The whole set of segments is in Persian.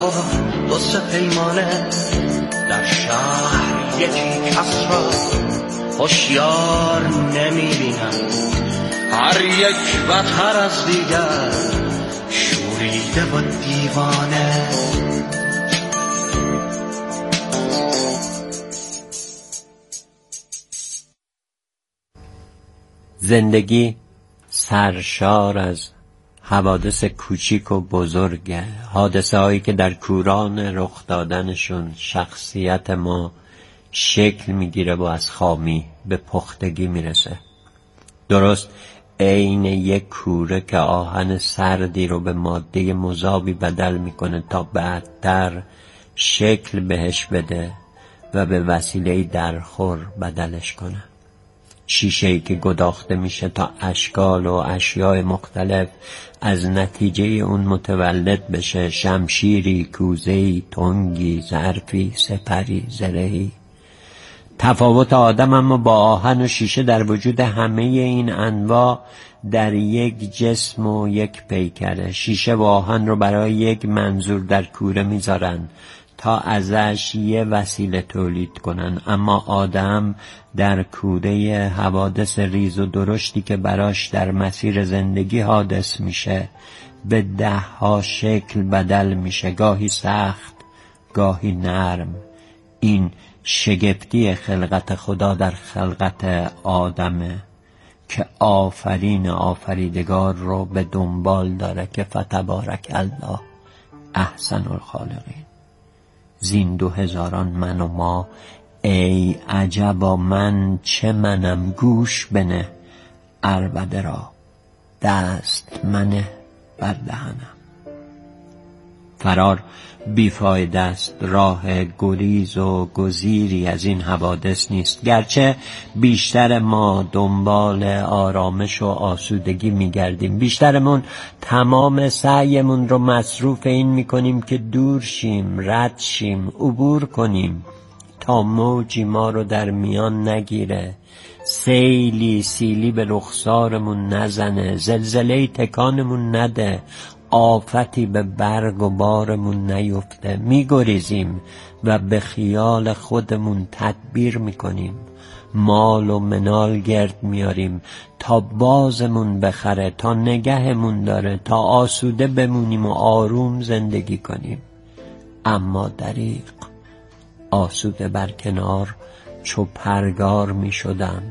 دو سه پیمانه در شهر یکی کس را هوشیار نمیبینم، هر یک بدتر از دیگر شوریده و دیوانه. زندگی سرشار از حوادث کوچیک و بزرگه، حادثه هایی که در کوران رخ دادنشون شخصیت ما شکل میگیره و از خامی به پختگی میرسه. درست عین یک کوره که آهن سردی رو به ماده مذابی بدل میکنه تا بعدتر شکل بهش بده و به وسیله درخور بدلش کنه. شیشه‌ای که گداخته میشه تا اشکال و اشیاء مختلف از نتیجه اون متولد بشه، شمشیری، کوزه‌ای، تنگی، ظرفی، سپری، زرهی. تفاوت آدم اما با آهن و شیشه در وجود همه این انواع در یک جسم و یک پیکره. شیشه و آهن رو برای یک منظور در کوره میذارن تا ازش یه وسیله تولید کنن، اما آدم در کوره حوادث ریز و درشتی که براش در مسیر زندگی حادث میشه به 10 شکل بدل میشه، گاهی سخت گاهی نرم. این شگفتی خلقت خدا در خلقت آدمه که آفرین آفریدگار رو به دنبال داره که فتبارک الله احسن الخالقین. زین 2000 من و ما، ای عجبا من چه منم، گوش بنه عربده را دست منه بر دهنم. فرار بیفایده است، راه گریز و گزیری از این حوادث نیست. گرچه بیشتر ما دنبال آرامش و آسودگی میگردیم، بیشترمون تمام سعیمون رو مصروف این میکنیم که دور شیم، رد شیم، عبور کنیم تا موجی ما رو در میان نگیره، سیلی سیلی به رخسارمون نزنه، زلزله تکانمون نده، آفتی به برگ و بارمون نیفته. میگریزیم و به خیال خودمون تدبیر میکنیم، مال و منال گرد میاریم تا بازمون بخره، تا نگهمون داره، تا آسوده بمونیم و آروم زندگی کنیم. اما دریغ آسوده بر کنار چو پرگار می شدم،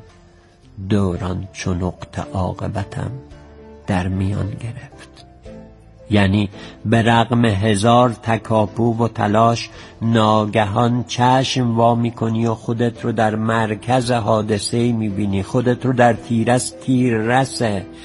دوران چو نقطه عاقبتم در میان گرفت. یعنی به رغم 1000 تکاپو و تلاش ناگهان چشم وا میکنی و خودت رو در مرکز حادثه‌ای میبینی، خودت رو در تیررس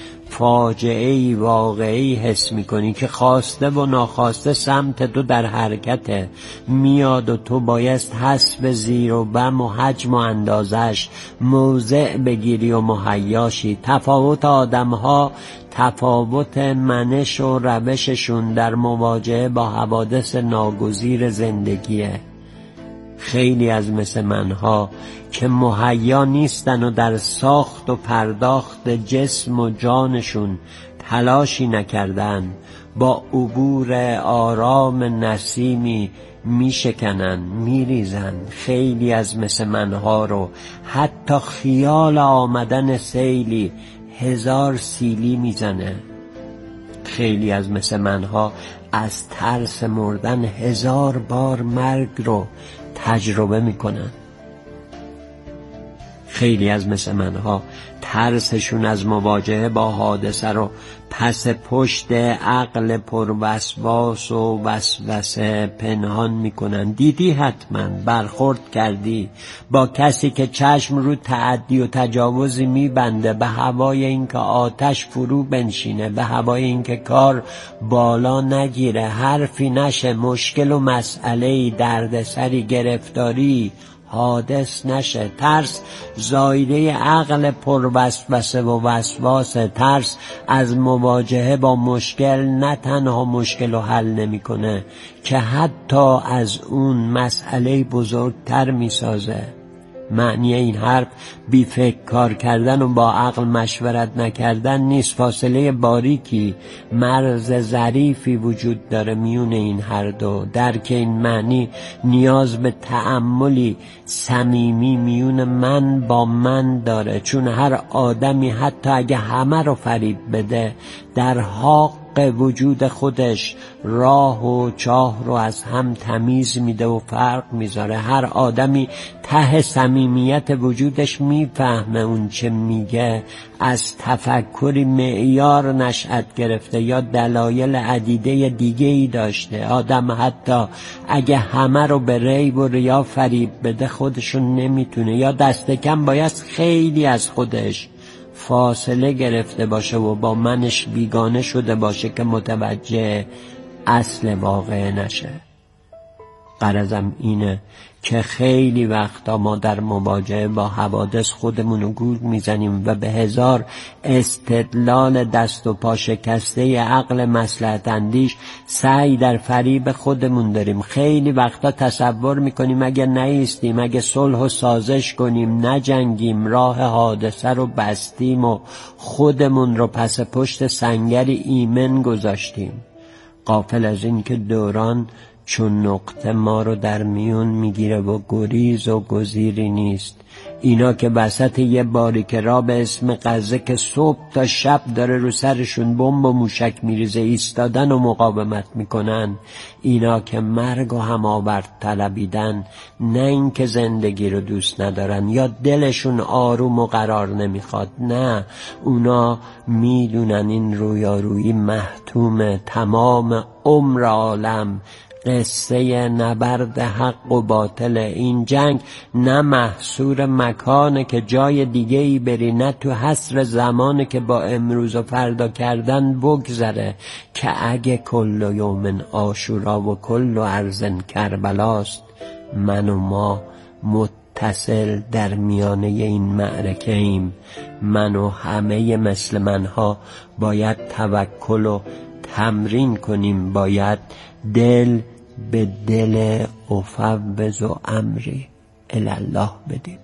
فاجعه‌ای واقعی حس میکنی که خواسته و ناخواسته سمت تو در حرکته میاد و تو بایست حسب زیر و بم و حجم و اندازش موضع بگیری و مهیاشی. تفاوت آدم‌ها تفاوت منش و روششون در مواجهه با حوادث ناگزیر زندگیه. خیلی از مثل منها که مهیا نیستن و در ساخت و پرداخت جسم و جانشون تلاشی نکردن، با عبور آرام نسیمی میشکنن، میریزن. خیلی از مثل منها رو حتی خیال آمدن سیلی 1000 سیلی میزنه. خیلی از مثل منها از ترس مردن 1000 بار مرگ رو تجربه میکنن. خیلی از مثل منها ترسشون از مواجهه با حادثه رو پس پشت عقل پروسواس و وسوسه پنهان میکنن. دیدی حتما، برخورد کردی با کسی که چشم رو تعدی و تجاوزی میبنده به هوای اینکه آتش فرو بنشینه، به هوای اینکه کار بالا نگیره، حرفی نشه، مشکل و مسئله‌ای، دردسری، گرفتاری حادث نشه. ترس زایده عقل پروسوسه و وسواس. ترس از مواجهه با مشکل نه تنها مشکل رو حل نمیکنه که حتی از اون مسئله بزرگتر میسازه. معنی این حرف بی فکر کار کردن و با عقل مشورت نکردن نیست. فاصله باریکی، مرز ظریفی وجود داره میون این هر دو. درک این معنی نیاز به تأملی صمیمی میون من با من داره، چون هر آدمی حتی اگه همه رو فریب بده در حق وجود خودش راه و چاه رو از هم تمیز میده و فرق میذاره. هر آدمی ته صمیمیت وجودش میفهمه اون چه میگه از تفکری معیار نشأت گرفته یا دلایل عدیده دیگه ای داشته. آدم حتی اگه همه رو به ریب و ریا فریب بده خودشون نمیتونه، یا دست کم باید خیلی از خودش فاصله گرفته باشه و با منش بیگانه شده باشه که متوجه اصل واقع نشه. غرضم اینه که خیلی وقتا ما در مواجهه با حوادث خودمونو گول میزنیم و به هزار استدلال دست و پا شکسته عقل مصلحت اندیش سعی در فریب خودمون داریم. خیلی وقتا تصور میکنیم اگه نایستیم، اگه صلح و سازش کنیم، نجنگیم، راه حادثه رو بستیم و خودمون رو پس پشت سنگر ایمن گذاشتیم، غافل از این که دوران چون نقطه ما رو در میون میگیره و گریز و گزیری نیست. اینا که وسط یه باریکه را به اسم غزه که صبح تا شب داره رو سرشون بمب و موشک میریزه ایستادن و مقاومت میکنن، اینا که مرگ و هماورد طلبیدن، نه این که زندگی رو دوست ندارن یا دلشون آروم و قرار نمیخواد، نه، اونا میدونن این رویارویی محتوم تمام عمر عالم، قصه نبرد حق و باطل. این جنگ نه محصور مکانه که جای دیگه ای بری، نه تو حصر زمانه که با امروز و فردا کردن بگذره، که اگه کل یوم عاشورا و کل ارض کربلاست، من و ما متصل در میانه این معرکه ایم. من و همه مثل منها باید توکل و تمرین کنیم، باید دل به دل افوض و امری الله بدیم.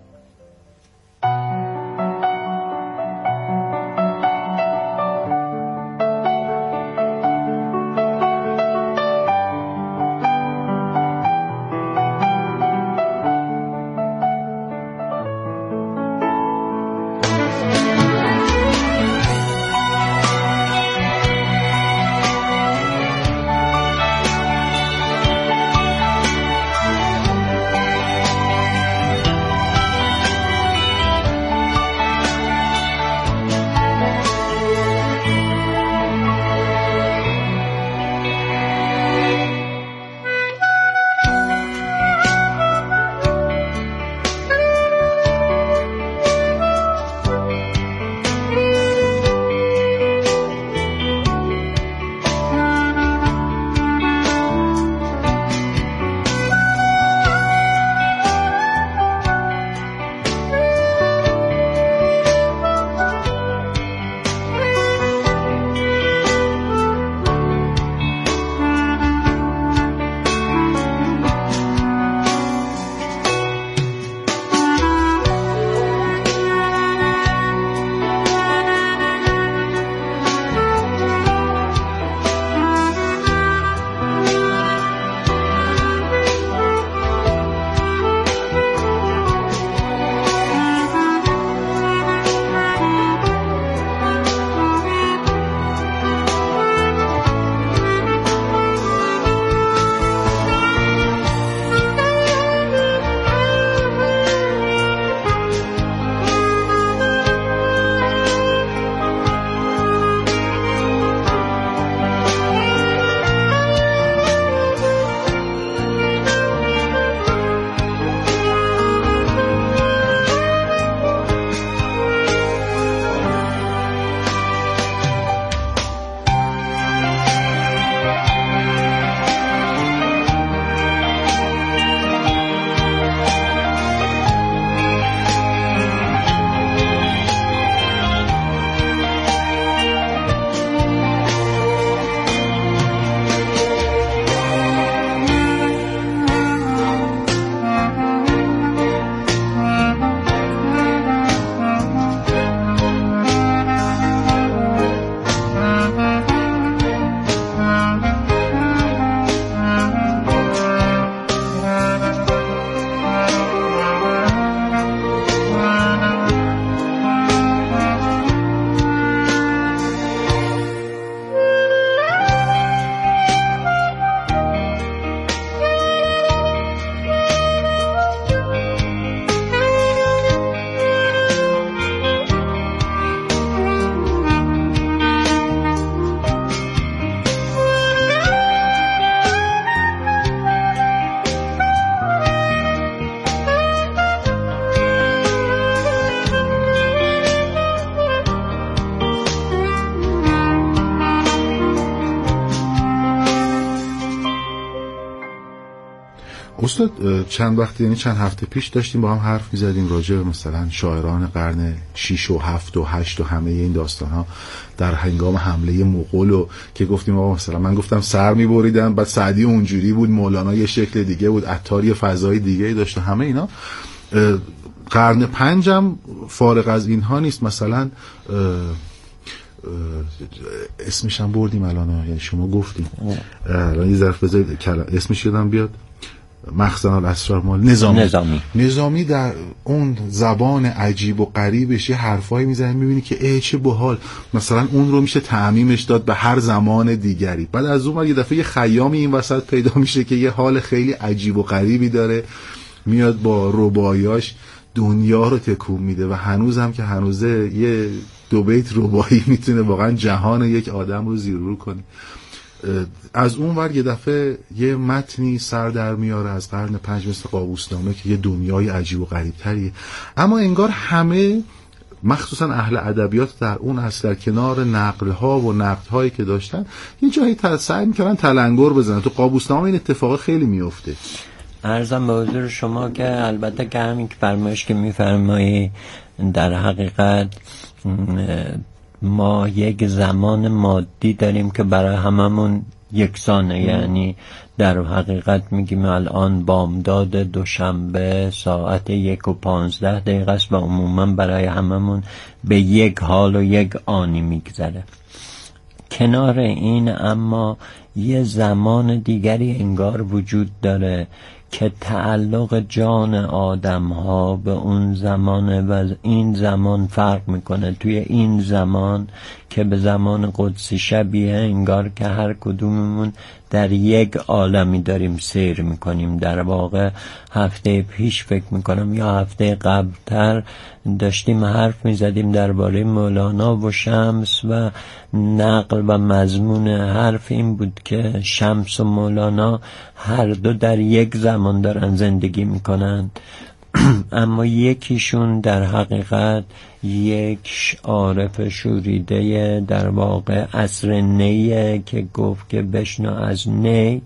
استاد چند وقت، یعنی چند هفته پیش داشتیم با هم حرف می‌زدیم راجع به مثلا شاعران قرن 6 و 7 و 8 و همه این داستان‌ها در هنگام حمله مغول، و که گفتیم آقا مثلا من گفتم سر می‌بریدن، بعد سعدی اونجوری بود، مولانا یه شکل دیگه بود، عطار یه فضای دیگه داشت، همه اینا. قرن 5 هم فارغ از اینها نیست. مثلا اسمش هم بردیم الان، یعنی شما گفتیم الان یه ظرف بذارید اسمش یادم بیاد، مخزن الاسرار مال نظامی در اون زبان عجیب و غریبش یه حرفایی میزنه، میبینی که چه باحال، مثلا اون رو میشه تعمیمش داد به هر زمان دیگری. بعد از اون یه دفعه یه خیامی این وسط پیدا میشه که یه حال خیلی عجیب و غریبی داره، میاد با رباعیاش دنیا رو تکون میده و هنوز هم که هنوزه یه 2 بیت رباعی میتونه واقعا جهان یک آدم رو زیر رو کنه. از اون ور یه دفعه یه متنی سر در میاره از قرن 5 مثل قابوسنامه که یه دنیای عجیب و غریب تریه، اما انگار همه مخصوصا اهل ادبیات در اون اصل در کنار نقل‌ها و نقدهایی که داشتن یه جایی سعی می‌کردن تلنگر بزنن. تو قابوسنامه این اتفاق خیلی میفته. عرضم به حضور شما که البته که همین که فرمایش که می‌فرمایی در حقیقت ما یک زمان مادی داریم که برای هممون یکسانه، یعنی در حقیقت میگیم الان بامداد دوشنبه ساعت 1:15 است و عموما برای هممون به یک حال و یک آنی میگذره. کنار این اما یه زمان دیگری انگار وجود داره که تعلق جان آدم ها به اون زمانه و این زمان فرق میکنه. توی این زمان که به زمان قدسی شبیه، انگار که هر کدوممون در یک عالمی داریم سیر میکنیم. در واقع هفته پیش فکر میکنم یا هفته قبلتر داشتیم حرف میزدیم درباره مولانا و شمس و نقل و مضمون حرف این بود که شمس و مولانا هر دو در یک زمان دارن زندگی میکنن اما یکیشون در حقیقت یک عارف شوریده در واقع عصر نیه که گفت که بشنو از نی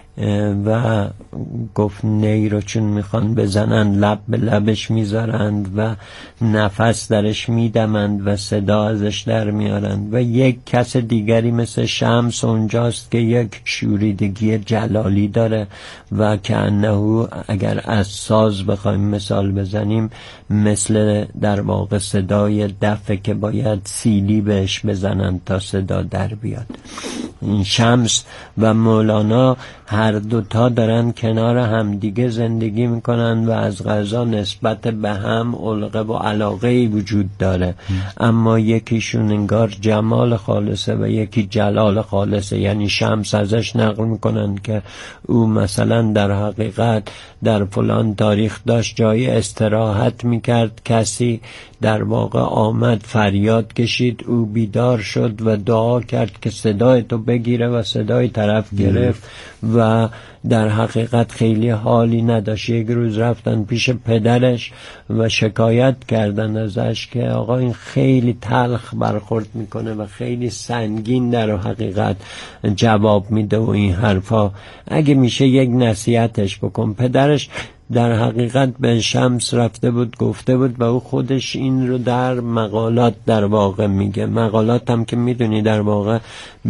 و گفت نی رو چون میخوان بزنن لب به لبش میذارند و نفس درش میدمند و صدا ازش در میارند و یک کس دیگری مثل شمس اونجاست که یک شوریدگی جلالی داره و که انه اگر از ساز بخوایم مثال بزنیم مثل در واقع صدای دفه که باید سیلی بهش بزنند تا صدا در بیاد. این شمس و مولانا هر دوتا دارن کنار همدیگه زندگی میکنن و از قضا نسبت به هم علقه و علاقه‌ای وجود داره، اما یکیشون انگار جمال خالصه و یکی جلال خالصه. یعنی شمس ازش نقل میکنن که او مثلا در حقیقت در فلان تاریخ داشت جای استراحت میکرد، کسی در واقع آمد فریاد کشید، او بیدار شد و دعا کرد که صدای تو بگیره و صدای طرف گرفت و در حقیقت خیلی حالی نداشت. یک روز رفتن پیش پدرش و شکایت کردن ازش که آقا این خیلی تلخ برخورد میکنه و خیلی سنگین در حقیقت جواب میده و این حرفا، اگه میشه یک نصیحتش بکن. پدرش در حقیقت به شمس رفته بود گفته بود و او خودش این رو در مقالات در واقع میگه. مقالات هم که میدونی در واقع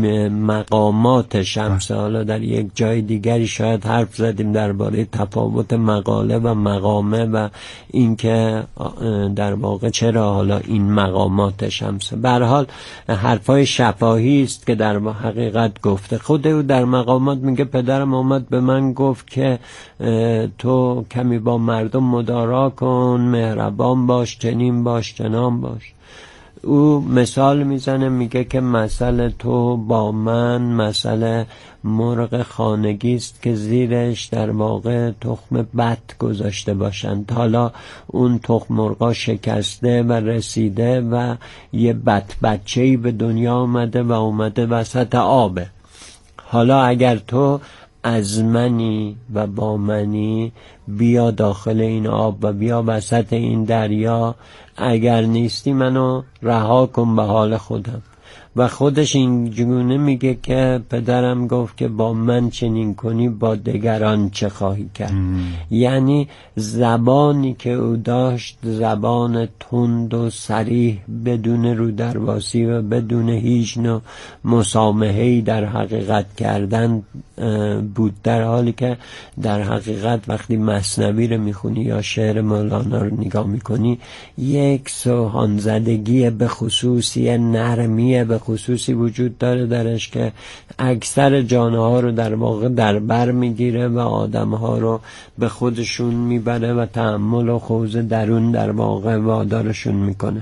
مقامات شمس. حالا در یک جای دیگری شاید حرف زدیم درباره تفاوت مقاله و مقامه و اینکه در واقع چرا حالا این مقامات شمس. به هر حال حرفای شفاهی است که در حقیقت گفته. خود او در مقامات میگه پدرم اومد به من گفت که تو کمی با مردم مدارا کن، مهربان باش، چنین باش، چنان باش. او مثال میزنه میگه که مثل تو با من مثل مرغ خانگی است که زیرش در واقع تخم بط گذاشته باشند. حالا اون تخم مرغا شکسته و رسیده و یه بچه‌ای به دنیا آمده و اومده وسط آبه. حالا اگر تو از منی و با منی بیا داخل این آب و بیا وسط این دریا، اگر نیستی منو رها کن به حال خودم. و خودش اینجوری میگه که پدرم گفت که با من چنین کنی با دیگران چه خواهی کرد. یعنی زبانی که او داشت زبان تند و صریح بدون رودرواسی و بدون هیچ نوع مسامحه‌ای در حقیقت کردن بود، در حالی که در حقیقت وقتی مثنوی رو میخونی یا شعر مولانا رو نگاه میکنی یک سوهانزدگی به خصوصی نرمی به خصوصی وجود داره درش که اکثر جانها رو در واقع در بر میگیره و آدمها رو به خودشون میبره و تأمل و خوض درون در واقع وادارشون میکنه.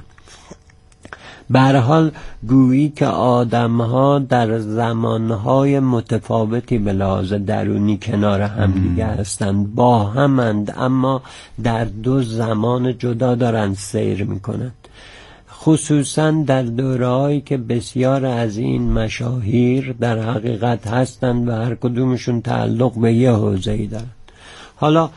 به هر حال گویی که آدم‌ها در زمانهای متفاوتی به لحاظ درونی کنار هم دیگه هستند، با همند، اما در دو زمان جدا دارن سیر میکنند. خصوصا در دوره‌هایی که بسیار از این مشاهیر در حقیقت هستند و هر کدومشون تعلق به یه حوزه‌ای دارن. حالا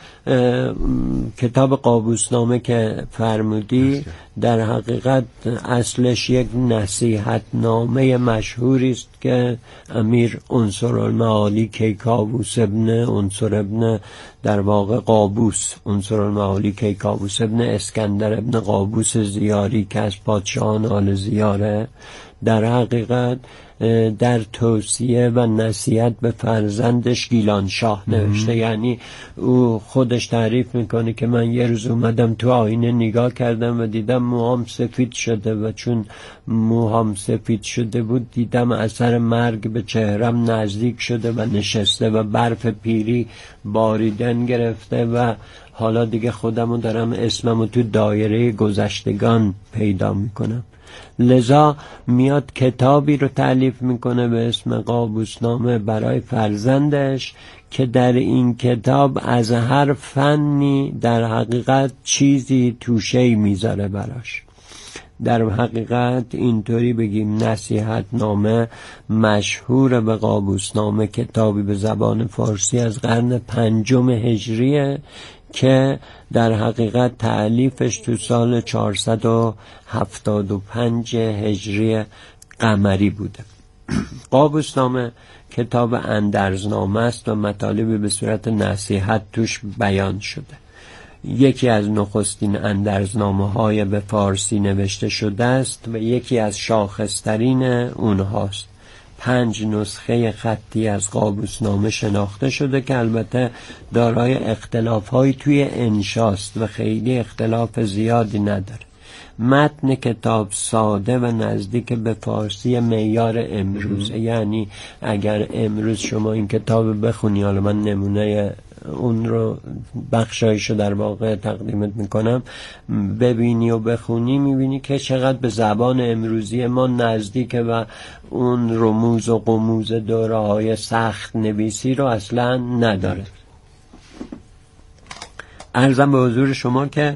کتاب قابوسنامه که فرمودی در حقیقت اصلش یک نصیحت نامه مشهوری است که امیر عنصرالمعالی کیکاووس ابن در واقع قابوس، عنصرالمعالی کیکاووس ابن اسکندر ابن قابوس زیاری که از پادشاهان آل زیاره در حقیقت در توصیه و نصیحت به فرزندش گیلانشاه نوشته. یعنی او خودش تعریف میکنه که من یه روز اومدم تو آینه نگاه کردم و دیدم موهام سفید شده و چون موهام سفید شده بود دیدم اثر مرگ به چهرم نزدیک شده و نشسته و برف پیری باریدن گرفته و حالا دیگه خودمو دارم اسممو تو دایره گذشتگان پیدا میکنم. لذا میاد کتابی رو تألیف میکنه به اسم قابوسنامه برای فرزندش که در این کتاب از هر فنی در حقیقت چیزی توشه‌ای میذاره براش. در حقیقت اینطوری بگیم نصیحت نامه مشهور به قابوسنامه، کتابی به زبان فارسی از قرن 5 هجریه که در حقیقت تألیفش تو سال 475 هجری قمری بوده. قابوسنامه کتاب اندرزنامه است و مطالبی به صورت نصیحت توش بیان شده. یکی از نخستین اندرزنامه‌های به فارسی نوشته شده است و یکی از شاخصترین اونهاست. 5 نسخه خطی از قابوسنامه شناخته شده که البته دارای اختلاف‌های توی انشاست و خیلی اختلاف زیادی نداره. متن کتاب ساده و نزدیک به فارسی معیار امروز، یعنی اگر امروز شما این کتاب بخونی، حالا من نمونه اون رو بخشایشو در واقع تقدیمت میکنم، ببینی و بخونی میبینی که چقدر به زبان امروزی ما نزدیکه و اون رموز و قموز دوره های سخت نویسی رو اصلا نداره. عرضم به حضور شما که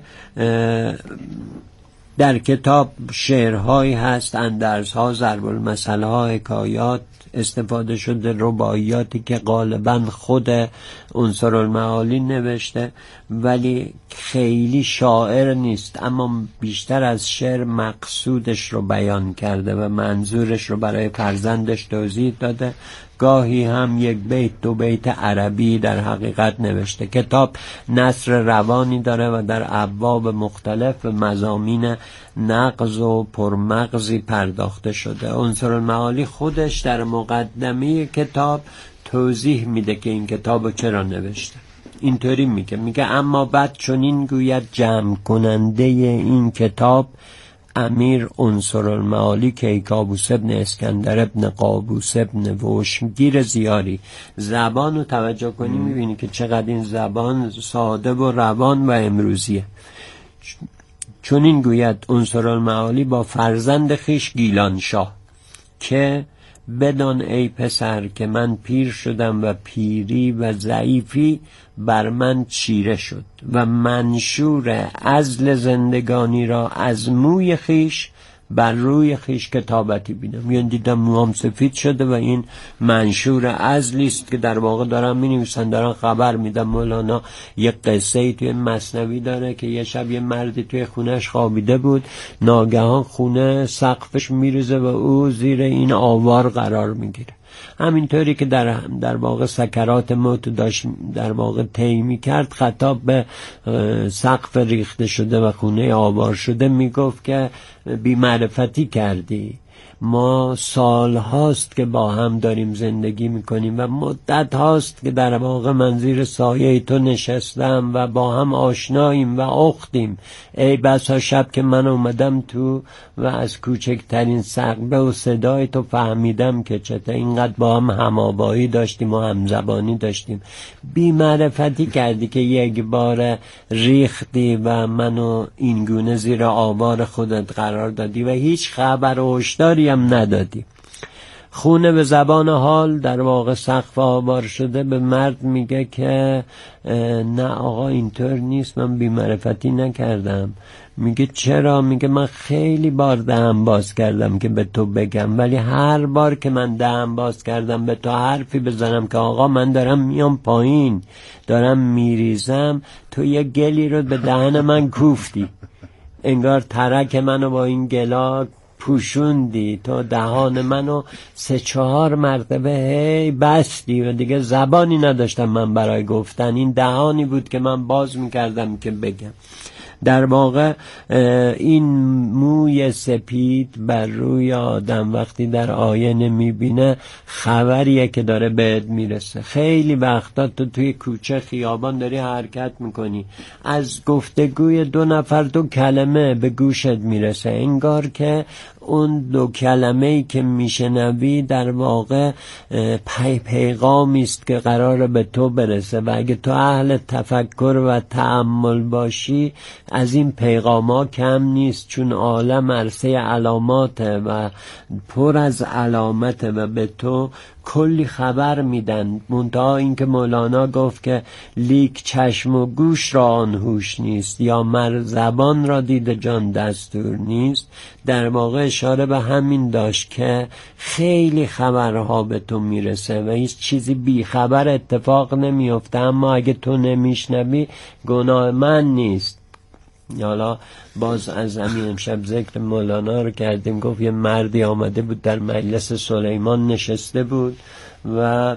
در کتاب شعرهایی هست، اندرزها، ضرب المثل ها، حکایات استفاده شده، رباعیاتی که غالبا خود عنصرالمعالی نوشته ولی خیلی شاعر نیست، اما بیشتر از شعر مقصودش رو بیان کرده و منظورش رو برای فرزندش توضیح داده. گاهی هم یک بیت دو بیت عربی در حقیقت نوشته. کتاب نثر روانی داره و در ابواب مختلف مضامین نغز و پرمغزی پرداخته شده. عنصرالمعالی خودش در مقدمه کتاب توضیح میده که این کتابو چرا نوشته. اینطوری میگه اما بعد چنین گوید جمع کننده این کتاب امیر عنصرالمعالی کیکاووس ابن اسکندر ابن قابوس ابن وشمگیر زیاری. زبان رو توجه کنی میبینی که چقدر این زبان ساده و روان و امروزیه. چون این گوید عنصرالمعالی با فرزند خیش گیلانشاه که بدان ای پسر که من پیر شدم و پیری و ضعیفی بر من چیره شد و منشور عزل زندگانی را از موی خیش بر روی خیش کتابتی بینم. یعنی دیدم موام سفید شده و این منشور عزلی است که در واقع دارم می‌نویسن، دارن خبر میدم. مولانا یک قصه‌ای توی مثنوی داره که یه شب یه مردی توی خونه‌اش خوابیده بود، ناگهان خونه سقفش میریزه و او زیر این آوار قرار میگیره. همینطوری که در واقع سکرات موت داشت در واقع طی می‌کرد، خطاب به سقف ریخته شده و خونه آوار شده میگفت که بی معرفتی کردی. ما سال هاست که با هم داریم زندگی میکنیم و مدت هاست که در واقع من زیر سایه تو نشستم و با هم آشناییم و اختیم. ای بسا شب که من اومدم تو و از کوچکترین سقبه و صدای تو فهمیدم که چطور اینقدر با هم هم‌آوایی داشتیم و همزبانی داشتیم. بی معرفتی کردی که یک بار ریختی و منو اینگونه زیر آوار خودت قرار دادی و هیچ خبر و هشداری هم ندادی. خونه به زبان حال در واقع سقف آوار شده به مرد میگه که نه آقا اینطور نیست، من بی‌معرفتی نکردم. میگه چرا؟ میگه من خیلی بار دهن باز کردم که به تو بگم، ولی هر بار که من دهن باز کردم به تو حرفی بزنم که آقا من دارم میام پایین، دارم میریزم، تو یه گلی رو به دهن من کوفتی، انگار ترک منو با این گلا پوشوندی، تو دهان منو 3-4 مرتبه هی بستی و دیگه زبانی نداشتم من برای گفتن. این دهانی بود که من باز میکردم که بگم. در واقع این موی سپید بر روی آدم وقتی در آینه میبینه خبریه که داره بهت میرسه. خیلی وقتا تو توی کوچه خیابان داری حرکت میکنی، از گفتگوی 2 نفر 2 کلمه به گوشت میرسه، انگار که اون 2 کلمه‌ای که میشنوی در واقع پیغامی است که قراره به تو برسه و اگه تو اهل تفکر و تأمل باشی از این پیغاما کم نیست، چون عالم عرصه علاماته و پر از علامته و به تو کلی خبر میدن. منتها این که مولانا گفت که لیک چشم و گوش را آن هوش نیست، یا مر زبان را دید جان دستور نیست، در واقع اشاره به همین داشت که خیلی خبرها به تو میرسه و هیچ چیزی بی خبر اتفاق نمیفته، اما اگه تو نمیشنوی گناه من نیست. حالا باز از همین امشب ذکر مولانا رو کردیم، گفت یه مردی آمده بود در مجلس سلیمان نشسته بود و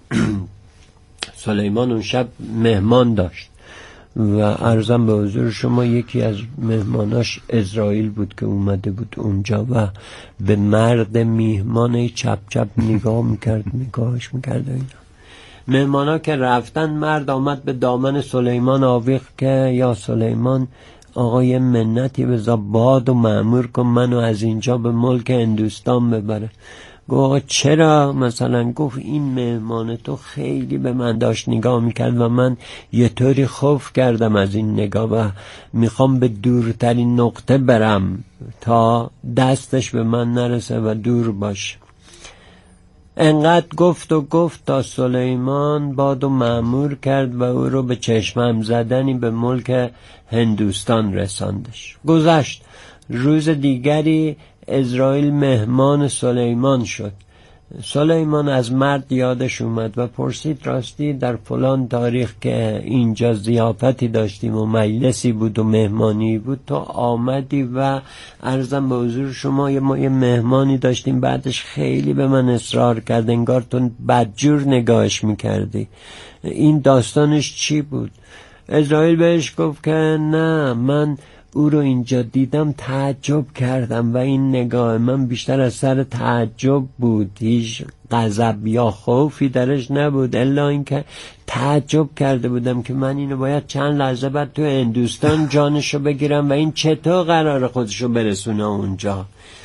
سلیمان اون شب مهمان داشت و عرضم به حضور شما یکی از مهماناش اسرائیل بود که اومده بود اونجا و به مرد میهمان چپ چپ نگاهش میکرد اینا. مهمانا که رفتن، مرد آمد به دامن سلیمان آویخت که یا سلیمان آقا یه منتی بذار باد و مأمور کن منو از اینجا به ملک هندوستان ببره. گفت چرا مثلا؟ گفت این مهمان تو خیلی به من داشت نگاه میکرد و من یه طوری خوف کردم از این نگاه و میخوام به دورترین نقطه برم تا دستش به من نرسه و دور باشه. انقدر گفت تا سلیمان بادو مأمور کرد و او رو به چشمم زدنی به ملک هندوستان رساندش. گذشت. روز دیگری اسرائیل مهمان سلیمان شد. سلیمان از مرد یادش اومد و پرسید راستی در فلان تاریخ که اینجا ضیافتی داشتیم و مجلسی بود و مهمانی بود تو آمدی و عرضم به حضور شما ما یه مهمانی داشتیم، بعدش خیلی به من اصرار کرد، انگار تو بدجور نگاهش میکردی، این داستانش چی بود؟ اسرائیل بهش گفت که نه، من او رو اینجا دیدم تعجب کردم و این نگاه من بیشتر از سر تعجب بود، هیچ غضب یا خوفی درش نبود، الا اینکه تعجب کرده بودم که من اینو باید چند لحظه بعد تو هندوستان جانشو بگیرم و این چطور قرار خودشو برسونه اونجا.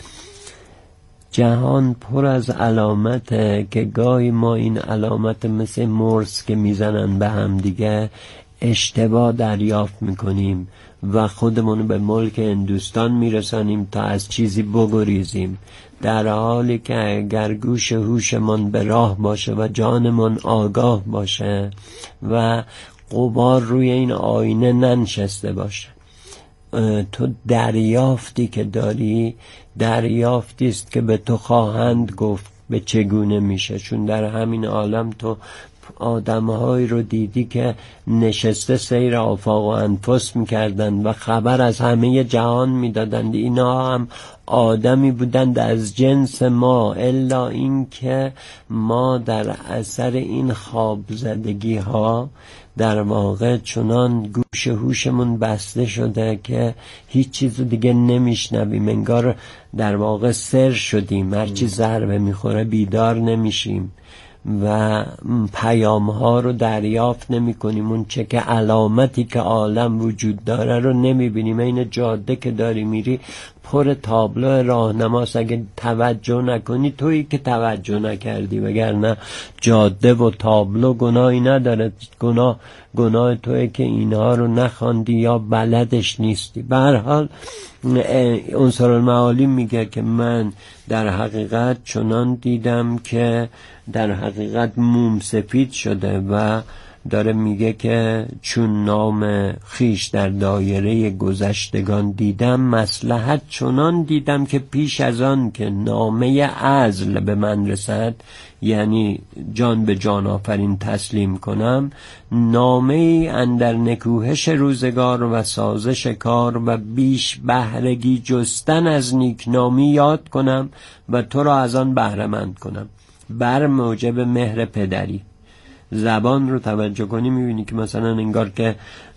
جهان پر از علامته که گاهی ما این علامت مثل مرس که میزنن به هم دیگه اشتباه دریافت میکنیم و خودمون به ملک هندوستان میرسانیم تا از چیزی بگریزیم، در حالی که اگر گوش هوشمون به راه باشه و جانمون آگاه باشه و غبار روی این آینه ننشسته باشه. تو دریافتی که داری دریافتی است که به تو خواهند گفت به چگونه میشه، چون در همین عالم تو آدم‌هایی رو دیدی که نشسته سیر آفاق و انفس می‌کردند و خبر از همه جهان می‌دادند. اینا هم آدمی بودند از جنس ما، الا این که ما در اثر این خواب زدگی ها در واقع چنان گوش هوشمون بسته شده که هیچ چیز دیگه نمیشنویم، انگار در واقع سر شدیم، هرچی ضربه میخوره بیدار نمیشیم و پیام ها رو دریافت نمی کنیم، اون چه که علامتی که عالم وجود داره رو نمی بینیم. این جاده که داری میری پر تابلو راهنماست، اگه توجه نکنی تویی که توجه نکردی، وگرنه جاده و تابلو گناهی نداره، گناه تویی که اینها رو نخواندی یا بلدش نیستی. به هر حال عنصر المعالی میگه که من در حقیقت چنان دیدم که در حقیقت موم سفید شده و داره میگه که چون نام خیش در دایره گذشتگان دیدم، مصلحت چنان دیدم که پیش از آن که نامه عزل به من رسد، یعنی جان به جان آفرین تسلیم کنم، نامه ای اندر نکوهش روزگار و سازش کار و بیش بهرگی جستن از نیکنامی یاد کنم و تو را از آن بهره‌مند کنم بر موجب مهر پدری. زبان رو توجه کنی میبینی که مثلا انگار که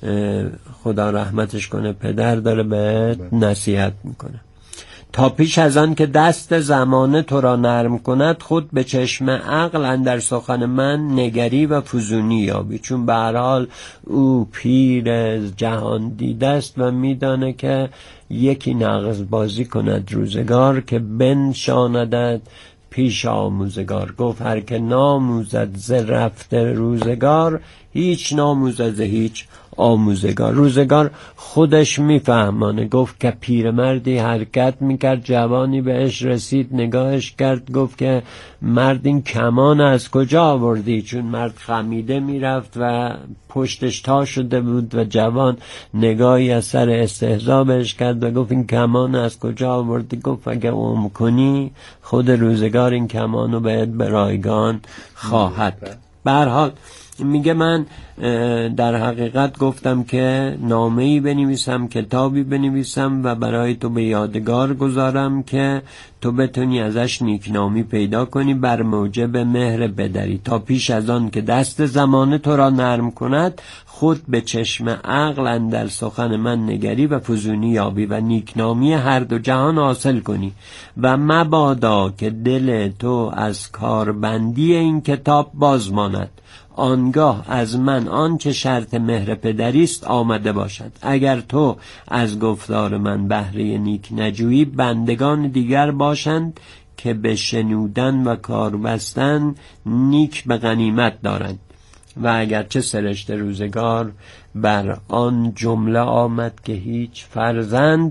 خدا رحمتش کنه پدر داره به نصیحت میکنه. تا پیش از آن که دست زمانه تو را نرم کند، خود به چشم عقل اندر سخن من نگری و فزونی یابی. چون به هر حال او پیر جهان دیده است و میدانه که یکی نغز بازی کند روزگار که بنشاندد پیش آموزگار. گفت هر که ناموزد ز رفته روزگار، هیچ ناموزد ز هیچ آموزگار. روزگار خودش میفهمانه. گفت که پیرمردی حرکت میکرد، جوانی بهش رسید نگاهش کرد، گفت که مرد این کمان از کجا آوردی؟ چون مرد خمیده میرفت و پشتش تا شده بود و جوان نگاهی از سر استهزا بهش کرد و گفت این کمان از کجا آوردی؟ گفت اگه عمر کنی خود روزگار این کمانو بهت به رایگان خواهد. به هر حال میگه من در حقیقت گفتم که نامه‌ای بنویسم، کتابی بنویسم و برای تو به یادگار گذارم که تو بتونی ازش نیکنامی پیدا کنی بر موجب مهر پدری. تا پیش از آن که دست زمانه تو را نرم کند، خود به چشم عقل اندر سخن من نگری و فزونی یابی و نیکنامی هر دو جهان حاصل کنی و مبادا که دل تو از کاربندی این کتاب باز ماند، آنگاه از من آنچه شرط مهر پدریست آمده باشد. اگر تو از گفتار من بهره نیک نجویی، بندگان دیگر باشند که به شنودن و کار بستن نیک به غنیمت دارند. و اگرچه سرشت روزگار بر آن جمله آمد که هیچ فرزند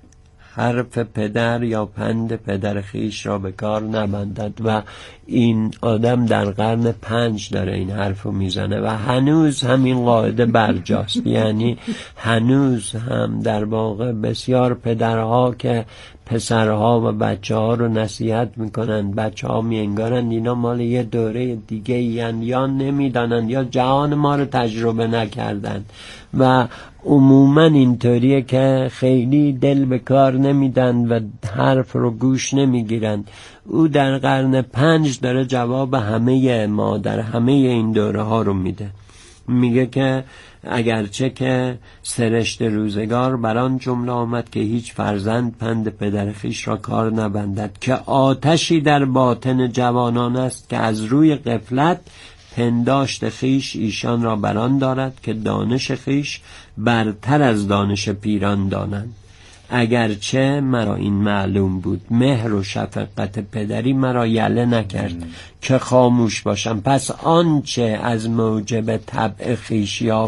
حرف پدر یا پند پدر خیش را به کار نبندد. و این آدم در قرن 5 داره این حرفو میزنه و هنوز همین قاعده برجاست. یعنی هنوز هم در واقع بسیار پدرها که پسرها و بچه ها رو نصیحت میکنن، بچه ها میانگارن اینا مال یه دوره دیگه یا نمیدانن یا جهان ما رو تجربه نکردن و عموما اینطوریه که خیلی دل به کار نمیدن و حرف رو گوش نمیگیرن. او در قرن 5 داره جواب همه ما در همه این دوره ها رو میده. میگه که اگرچه که سرشت روزگار بران جمله آمد که هیچ فرزند پند پدر خیش را کار نبندد، که آتشی در باطن جوانان است که از روی غفلت پنداشت خیش ایشان را بران دارد که دانش خیش برتر از دانش پیران دانند. اگرچه مرا این معلوم بود، مهر و شفقت پدری مرا یله نکرد که خاموش باشم. پس آنچه از موجب طبع خیش